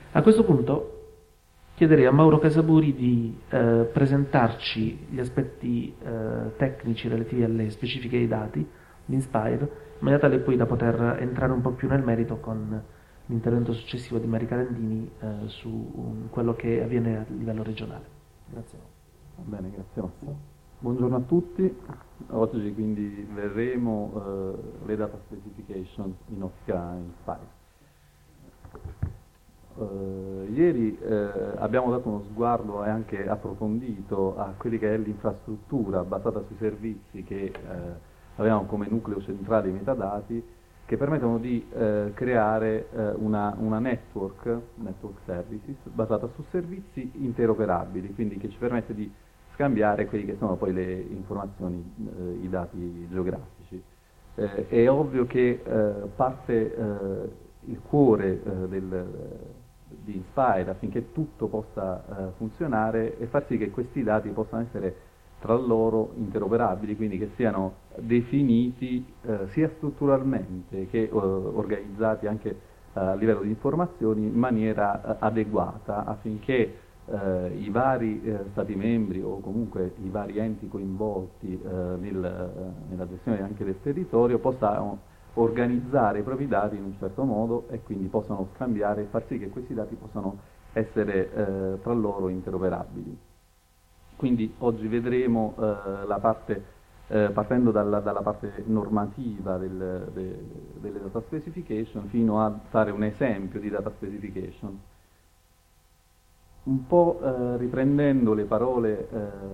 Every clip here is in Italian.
A questo punto chiederei a Mauro Casaburi di presentarci gli aspetti tecnici relativi alle specifiche dei dati di Inspire, in maniera tale poi da poter entrare un po' più nel merito con l'intervento successivo di Mari Calendini su quello che avviene a livello regionale. Grazie. Va bene, grazie Massa. Buongiorno a tutti. Oggi quindi vedremo le data specification in ottica Inspire. Ieri abbiamo dato uno sguardo e anche approfondito a quelli che è l'infrastruttura basata sui servizi che abbiamo come nucleo centrale i metadati, che permettono di creare una network services basata su servizi interoperabili, quindi che ci permette di scambiare quelli che sono poi le informazioni, i dati geografici. È ovvio che il cuore di Inspire affinché tutto possa funzionare e far sì che questi dati possano essere tra loro interoperabili, quindi che siano definiti sia strutturalmente che organizzati anche a livello di informazioni in maniera adeguata affinché i vari Stati membri o comunque i vari enti coinvolti nella gestione anche del territorio possano organizzare i propri dati in un certo modo e quindi possano scambiare e far sì che questi dati possano essere tra loro interoperabili. Quindi oggi vedremo la parte, partendo dalla parte normativa delle data specification fino a fare un esempio di data specification. Un po' riprendendo le parole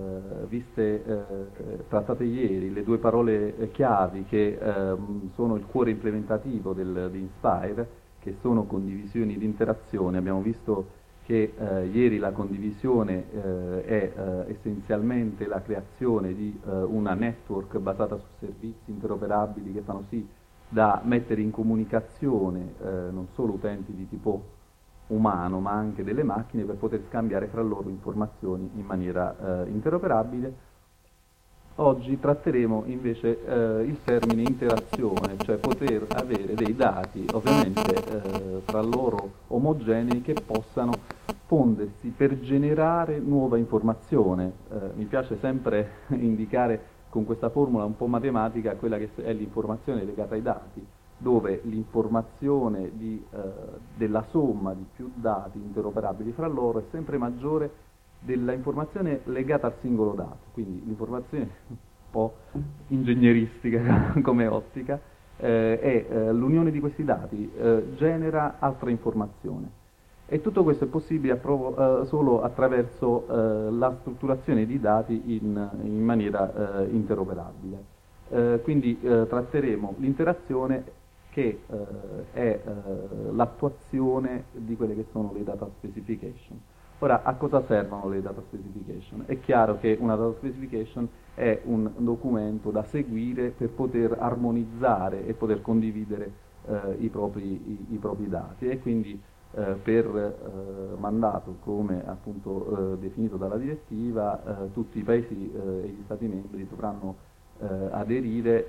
trattate ieri, le due parole chiavi che sono il cuore implementativo di Inspire, che sono condivisioni ed interazione. Abbiamo visto che ieri la condivisione è essenzialmente la creazione di una network basata su servizi interoperabili che fanno sì da mettere in comunicazione non solo utenti di tipo umano ma anche delle macchine per poter scambiare fra loro informazioni in maniera interoperabile. Oggi tratteremo invece il termine interazione, cioè poter avere dei dati ovviamente tra loro omogenei che possano fondersi per generare nuova informazione. Mi piace sempre indicare con questa formula un po' matematica quella che è l'informazione legata ai dati, dove l'informazione della somma di più dati interoperabili fra loro è sempre maggiore della informazione legata al singolo dato, quindi l'informazione un po' ingegneristica come ottica è l'unione di questi dati genera altra informazione e tutto questo è possibile solo attraverso la strutturazione di dati in maniera interoperabile. Quindi tratteremo l'interazione che è l'attuazione di quelle che sono le data specification. Ora, a cosa servono le data specification? È chiaro che una data specification è un documento da seguire per poter armonizzare e poter condividere i propri dati e quindi per mandato, come appunto definito dalla direttiva, tutti i paesi e gli Stati membri dovranno aderire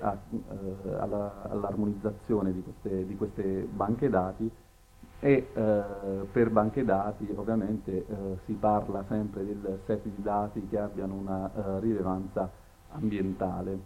all'armonizzazione di queste banche dati e per banche dati ovviamente si parla sempre del set di dati che abbiano una rilevanza ambientale.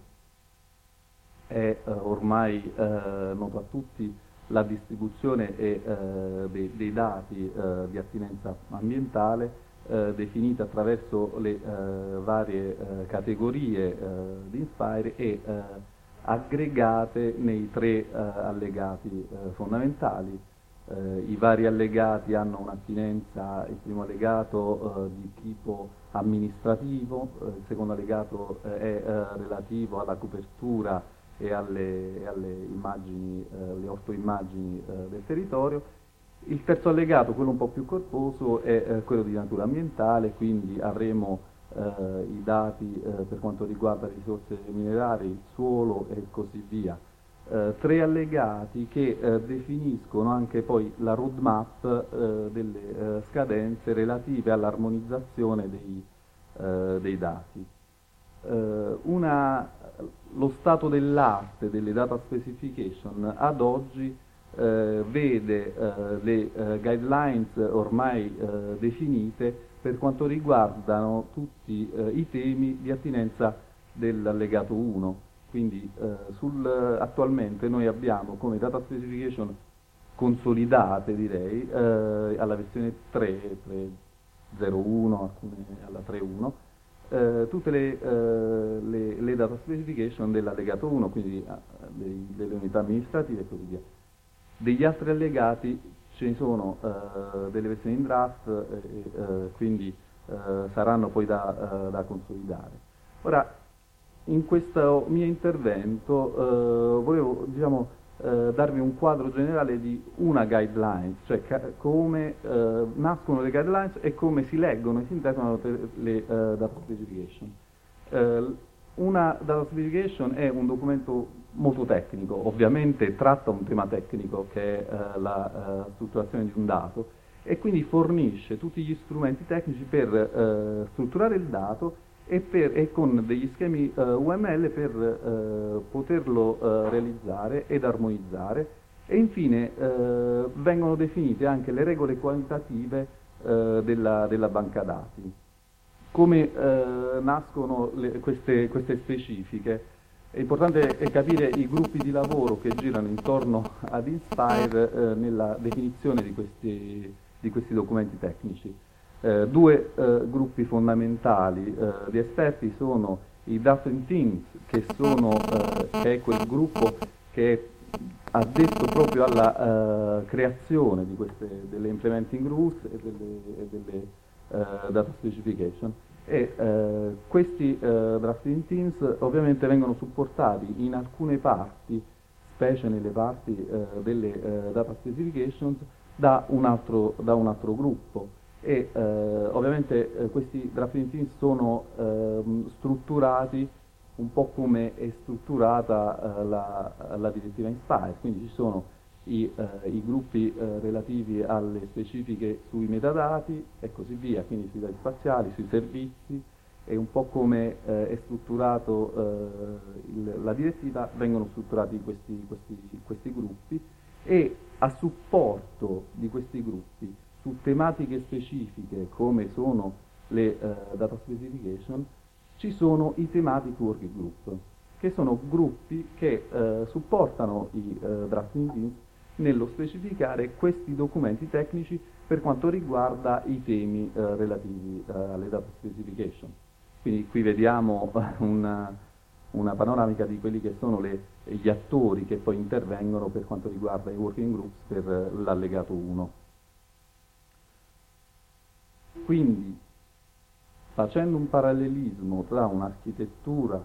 È ormai noto a tutti la distribuzione dei dati di attinenza ambientale definita attraverso le varie categorie di Inspire e aggregate nei tre allegati fondamentali. I vari allegati hanno un'attinenza, il primo allegato di tipo amministrativo, il secondo allegato è relativo alla copertura e alle immagini, le 8 immagini del territorio. Il terzo allegato, quello un po' più corposo, è quello di natura ambientale, quindi avremo i dati per quanto riguarda le risorse minerarie, il suolo e così via. 3 allegati che definiscono anche poi la roadmap delle scadenze relative all'armonizzazione dei dati. Lo stato dell'arte delle data specification ad oggi vede le guidelines ormai definite per quanto riguardano tutti i temi di attinenza dell'allegato 1. Quindi attualmente noi abbiamo come data specification consolidate, direi, alla versione 3.01, alcune alla 3.1, tutte le data specification dell'allegato 1, quindi delle unità amministrative e così via. Degli altri allegati ce ne sono delle versioni in draft, quindi saranno poi da consolidare. Ora, in questo mio intervento volevo, diciamo, darvi un quadro generale di una guideline, cioè come nascono le guidelines e come si leggono e si interpretano le data specification. Una data specification è un documento molto tecnico, ovviamente tratta un tema tecnico che è la strutturazione di un dato e quindi fornisce tutti gli strumenti tecnici per strutturare il dato e con degli schemi UML per poterlo realizzare ed armonizzare, e infine vengono definite anche le regole qualitative della banca dati. Come nascono queste specifiche? È importante capire i gruppi di lavoro che girano intorno ad Inspire nella definizione di questi documenti tecnici. Due gruppi fondamentali di esperti sono i drafting teams, che è quel gruppo che è addetto proprio alla creazione di delle implementing rules e delle data specification, e questi drafting teams ovviamente vengono supportati in alcune parti, specie nelle parti delle data specifications, da un altro gruppo. E ovviamente questi drafting teams sono strutturati un po' come è strutturata la direttiva Inspire, quindi ci sono i gruppi relativi alle specifiche sui metadati e così via, quindi sui dati spaziali, sui servizi, e un po' come è strutturato la direttiva vengono strutturati questi gruppi, e a supporto di questi gruppi su tematiche specifiche come sono le data specification ci sono i thematic working group, che sono gruppi che supportano i drafting teams nello specificare questi documenti tecnici per quanto riguarda i temi relativi alle data specification. Quindi qui vediamo una panoramica di quelli che sono gli attori che poi intervengono per quanto riguarda i working groups per l'allegato 1. Quindi, facendo un parallelismo tra un'architettura...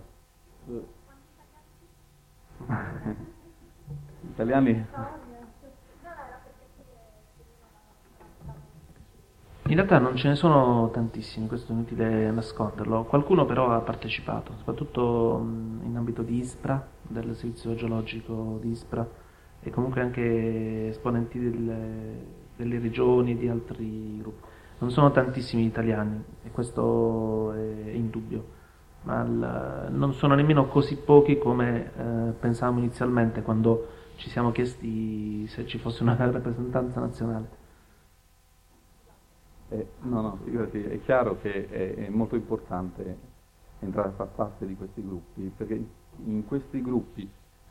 italiani... In realtà non ce ne sono tantissimi, questo è inutile nasconderlo. Qualcuno però ha partecipato, soprattutto in ambito di ISPRA, del servizio geologico di ISPRA, e comunque anche esponenti delle regioni e di altri gruppi. Non sono tantissimi italiani, e questo è indubbio, ma non sono nemmeno così pochi come pensavamo inizialmente quando ci siamo chiesti se ci fosse una rappresentanza nazionale. No, è chiaro che è molto importante entrare a far parte di questi gruppi, perché in questi gruppi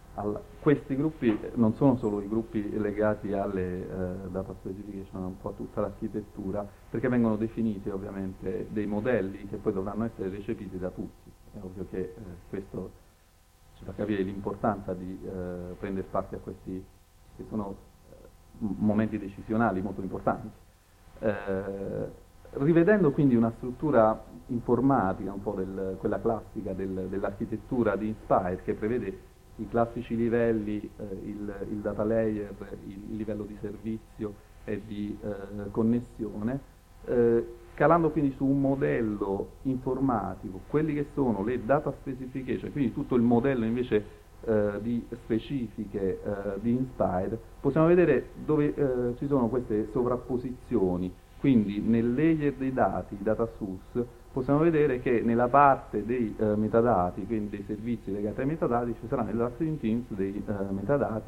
non sono solo i gruppi legati alle data specification, ma un po' tutta l'architettura, perché vengono definiti ovviamente dei modelli che poi dovranno essere recepiti da tutti. È ovvio che questo ci fa capire l'importanza di prendere parte a questi, che sono momenti decisionali molto importanti. Rivedendo quindi una struttura informatica, un po' quella classica dell'architettura di Inspire, che prevede i classici livelli, il data layer, il livello di servizio e di connessione, calando quindi su un modello informatico, quelli che sono le data specification, quindi tutto il modello invece di specifiche di Inspire, possiamo vedere dove ci sono queste sovrapposizioni. Quindi nel layer dei dati, data source, possiamo vedere che nella parte dei metadati, quindi dei servizi legati ai metadati, ci saranno nel drafting teams dei metadati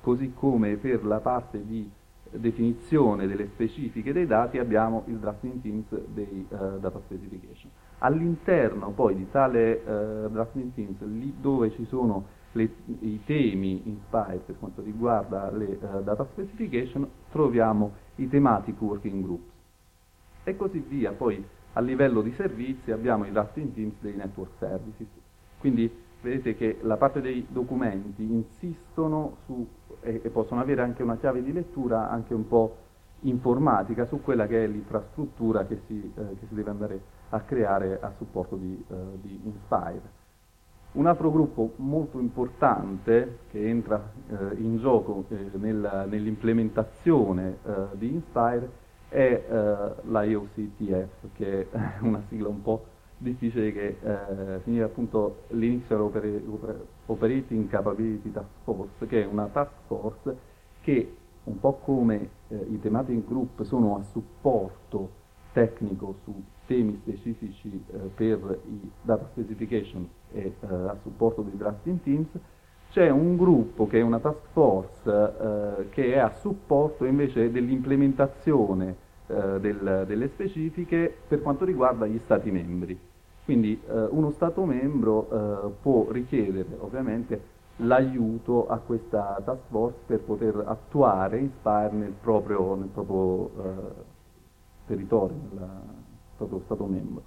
così come per la parte di definizione delle specifiche dei dati abbiamo il drafting teams dei data specification. All'interno poi di tale drafting teams, lì dove ci sono i temi Inspire per quanto riguarda le data specification, troviamo i thematic working groups e così via. Poi a livello di servizi abbiamo i drafting teams dei network services. Quindi vedete che la parte dei documenti insistono su e possono avere anche una chiave di lettura anche un po' informatica su quella che è l'infrastruttura che si deve andare a creare a supporto di Inspire. Un altro gruppo molto importante che entra in gioco nell'implementazione di Inspire è l'IOCTF, che è una sigla un po' difficile, che significa appunto l'Initial Operating Capability Task Force, che è una task force che, un po' come i thematic group sono a supporto tecnico su temi specifici per i data specification e a supporto dei drafting teams, c'è un gruppo che è una task force che è a supporto invece dell'implementazione delle specifiche per quanto riguarda gli Stati membri. Quindi uno Stato membro può richiedere ovviamente l'aiuto a questa task force per poter attuare Inspire nel proprio territorio, nel proprio Stato membro.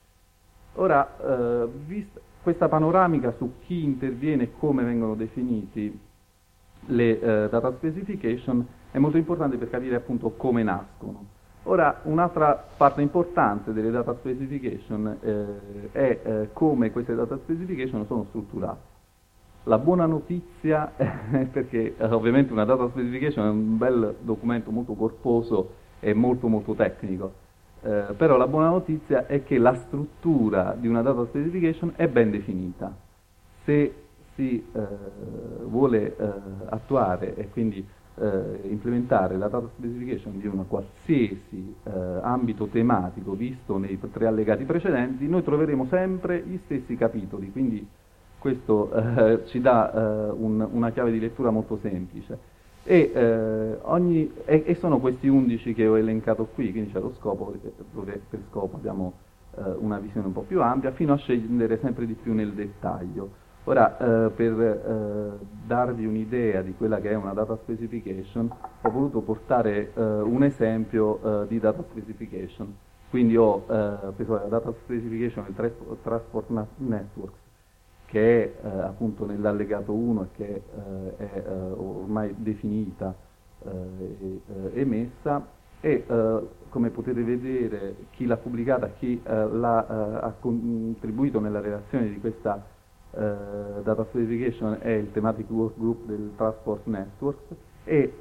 Ora, vista questa panoramica su chi interviene e come vengono definiti le data specification, è molto importante per capire appunto come nascono. Ora, un'altra parte importante delle data specification è come queste data specification sono strutturate. La buona notizia è perché ovviamente una data specification è un bel documento molto corposo e molto molto tecnico, però la buona notizia è che la struttura di una data specification è ben definita. Se si vuole attuare e quindi implementare la data specification di una qualsiasi ambito tematico visto nei 3 allegati precedenti, noi troveremo sempre gli stessi capitoli, quindi questo ci dà una chiave di lettura molto semplice. E sono questi 11 che ho elencato qui, quindi c'è lo scopo, dove per scopo abbiamo una visione un po' più ampia, fino a scendere sempre di più nel dettaglio. Ora, per darvi un'idea di quella che è una data specification, ho voluto portare un esempio di data specification. Quindi ho preso la data specification del Transport Networks, che è appunto nell'allegato 1 e che è ormai definita e emessa, e come potete vedere chi l'ha pubblicata, chi ha contribuito nella redazione di questa data specification è il Thematic Work Group del Transport Networks, e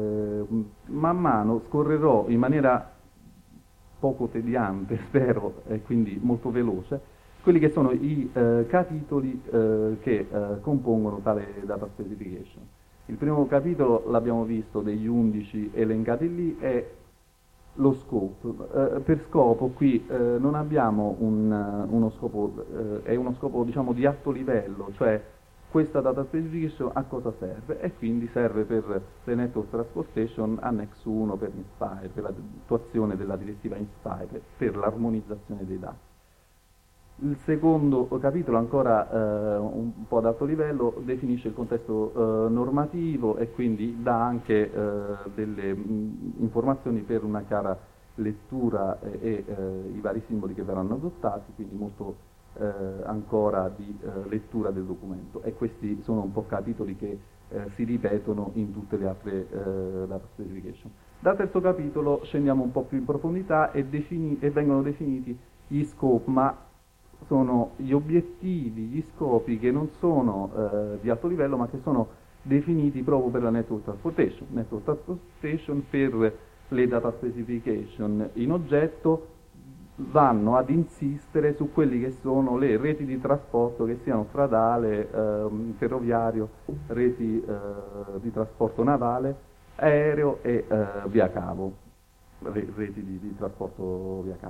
man mano scorrerò in maniera poco tediante, spero, e quindi molto veloce, quelli che sono i capitoli che compongono tale data specification. Il primo capitolo, l'abbiamo visto, degli 11 elencati lì, è lo scope. Per scopo qui non abbiamo uno scopo, è uno scopo diciamo di alto livello, cioè questa data specification a cosa serve? E quindi serve per le network transportation Annex 1 per Inspire, per l'attuazione della direttiva Inspire, per l'armonizzazione dei dati. Il secondo capitolo, ancora un po' ad alto livello, definisce il contesto normativo e quindi dà anche delle informazioni per una chiara lettura e i vari simboli che verranno adottati, quindi molto ancora di lettura del documento. E questi sono un po' capitoli che si ripetono in tutte le altre data specification. Dal terzo capitolo scendiamo un po' più in profondità e vengono definiti gli scope, ma sono gli obiettivi, gli scopi che non sono di alto livello, ma che sono definiti proprio per la network transportation. Network transportation per le data specification in oggetto vanno ad insistere su quelli che sono le reti di trasporto, che siano stradale, ferroviario, reti di trasporto navale, aereo e via cavo, reti di trasporto via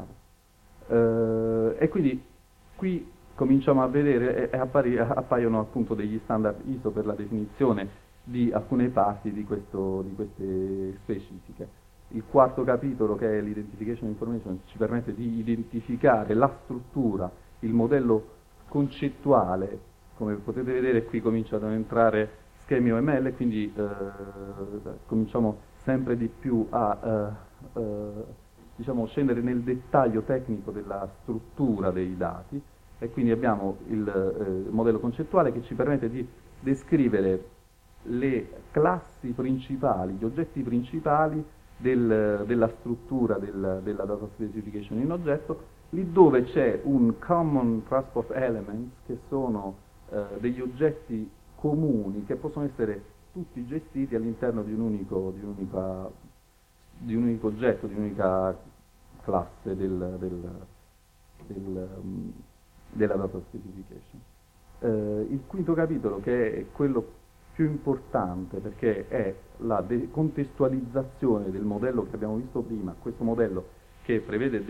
cavo. E quindi qui cominciamo a vedere e appaiono appunto degli standard ISO per la definizione di alcune parti di queste specifiche. Il quarto capitolo, che è l'Identification Information, ci permette di identificare la struttura, il modello concettuale. Come potete vedere, qui cominciano ad entrare schemi OML, quindi cominciamo sempre di più a diciamo, scendere nel dettaglio tecnico della struttura dei dati, e quindi abbiamo il modello concettuale che ci permette di descrivere le classi principali, gli oggetti principali della struttura della data specification in oggetto, lì dove c'è un common transport element, che sono degli oggetti comuni che possono essere tutti gestiti all'interno di un unico oggetto, di un'unica classe della data specification. Il quinto capitolo, che è quello più importante, perché è la contestualizzazione del modello che abbiamo visto prima, questo modello che prevede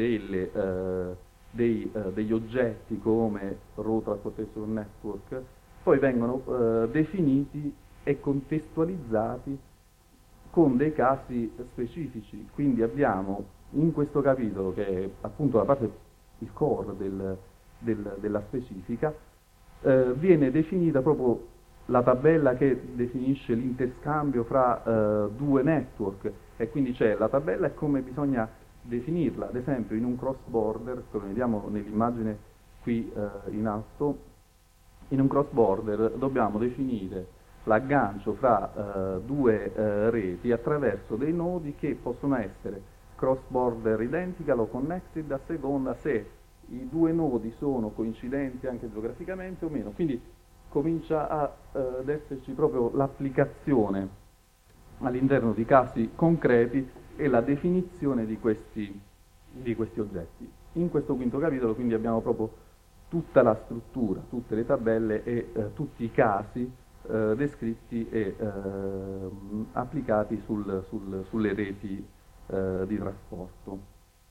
degli oggetti come Raw Transportation Network, poi vengono definiti e contestualizzati con dei casi specifici. Quindi abbiamo in questo capitolo, che è appunto la parte, il core della specifica, viene definita proprio la tabella che definisce l'interscambio fra due network, e quindi c'è la tabella e come bisogna definirla. Ad esempio in un cross border, come vediamo nell'immagine qui in alto, in un cross border dobbiamo definire l'aggancio fra due reti attraverso dei nodi che possono essere cross border identical o connected, a seconda se i due nodi sono coincidenti anche geograficamente o meno. Quindi comincia ad esserci proprio l'applicazione all'interno di casi concreti e la definizione di questi oggetti. In questo quinto capitolo quindi abbiamo proprio tutta la struttura, tutte le tabelle e tutti i casi descritti e applicati sulle reti di trasporto.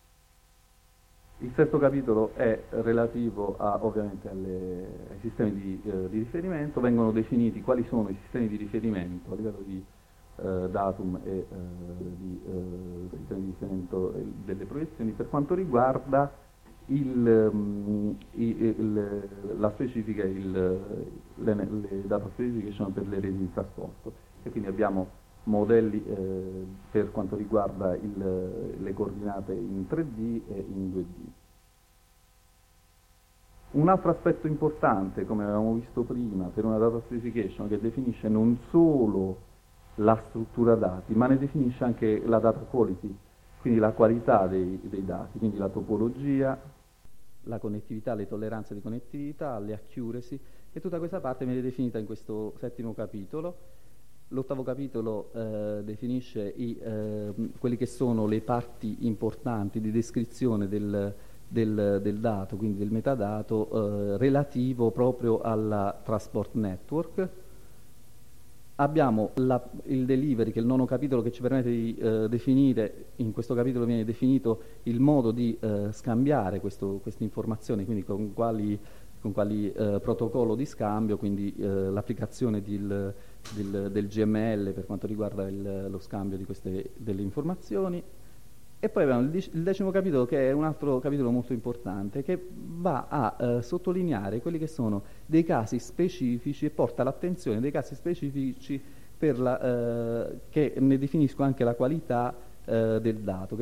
Il sesto capitolo è relativo ovviamente ai sistemi di riferimento. Vengono definiti quali sono i sistemi di riferimento a livello di datum e di sistemi di riferimento delle proiezioni per quanto riguarda la specifica, le data specification per le reti di trasporto, e quindi abbiamo modelli per quanto riguarda le coordinate in 3D e in 2D. Un altro aspetto importante, come avevamo visto prima, per una data specification, che definisce non solo la struttura dati, ma ne definisce anche la data quality, quindi la qualità dei dati, quindi la topologia, la connettività, le tolleranze di connettività, le accuracy, e tutta questa parte viene definita in questo settimo capitolo. L'ottavo capitolo definisce quelli che sono le parti importanti di descrizione del dato, quindi del metadato relativo proprio alla transport network. Abbiamo il delivery, che è il nono capitolo, che ci permette di definire, in questo capitolo viene definito il modo di scambiare queste informazioni, quindi con quali protocollo di scambio, quindi l'applicazione del GML per quanto riguarda lo scambio delle informazioni. E poi abbiamo il decimo capitolo, che è un altro capitolo molto importante, che va a sottolineare quelli che sono dei casi specifici e porta l'attenzione dei casi specifici che ne definiscono anche la qualità del dato,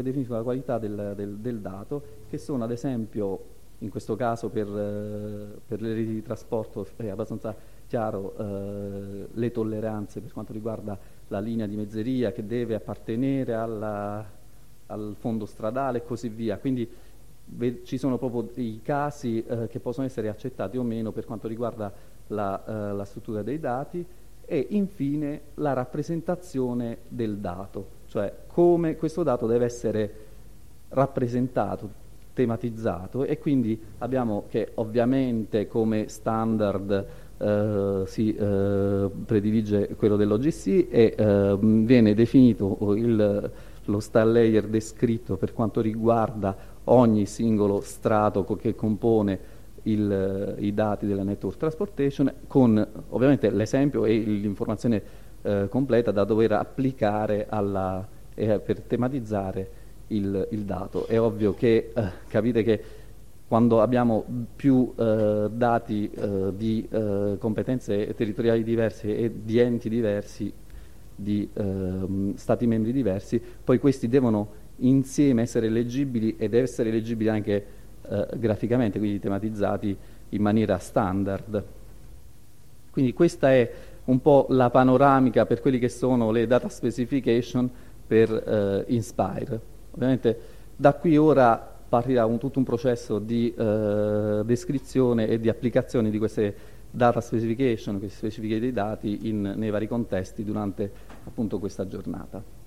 che sono ad esempio, in questo caso per le reti di trasporto è abbastanza chiaro, le tolleranze per quanto riguarda la linea di mezzeria che deve appartenere al fondo stradale e così via. Quindi ci sono proprio i casi che possono essere accettati o meno per quanto riguarda la struttura dei dati. E infine la rappresentazione del dato, cioè come questo dato deve essere rappresentato, tematizzato, e quindi abbiamo che ovviamente come standard si predilige quello dell'OGC e viene definito lo style layer descritto per quanto riguarda ogni singolo strato che compone i dati della network transportation, con ovviamente l'esempio e l'informazione completa da dover applicare per tematizzare il dato. È ovvio che capite che quando abbiamo più dati di competenze territoriali diverse e di enti diversi, di stati membri diversi, poi questi devono insieme essere leggibili ed essere leggibili anche graficamente, quindi tematizzati in maniera standard. Quindi questa è un po' la panoramica per quelli che sono le data specification per Inspire. Ovviamente da qui ora partirà tutto un processo di descrizione e di applicazione di queste data specification, queste specifiche dei dati nei vari contesti durante appunto questa giornata.